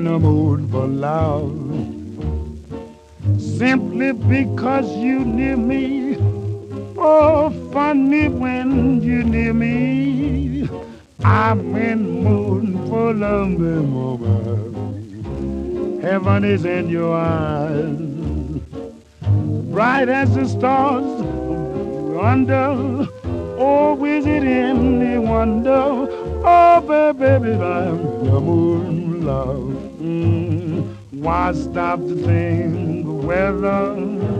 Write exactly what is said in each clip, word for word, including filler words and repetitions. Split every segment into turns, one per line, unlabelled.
in the mood for love. Simply because you near me. Oh, funny when you near me. I'm in the mood for love, woman. Heaven is in your eyes, bright as the stars under. Oh, is it any wonder? Oh, baby, baby, I'm in the mood, love. Mm. Why stop to think whether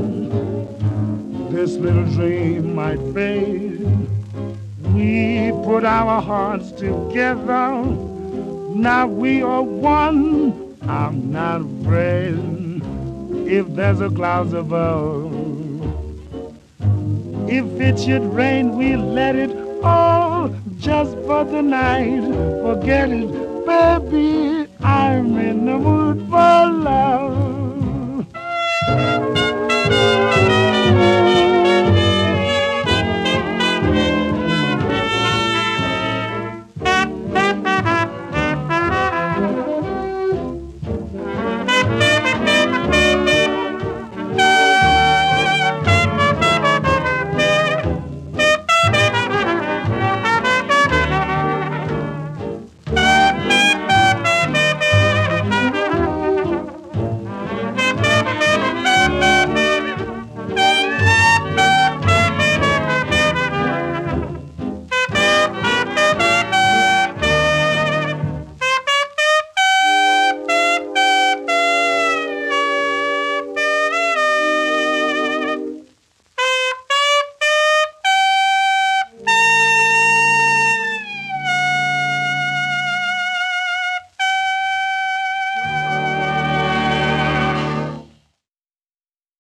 this little dream might fade? We put our hearts together. Now we are one. I'm not afraid if there's a cloud above. If it should rain, we let it all just for the night. Forget it, baby. I'm in the mood for love.